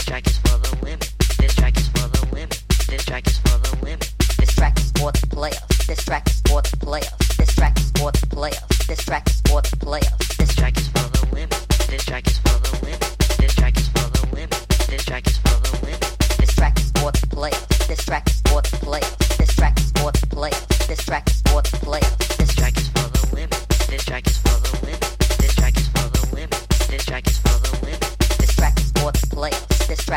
track is for the women. This track is for the women. This track is for the women. This track is for the players. This track is for the players. This track is for the players. This track is for the players. This track is for the women. This track is for the women. This track is for the women. This track is for the women. This track is for the players. This track is for the players.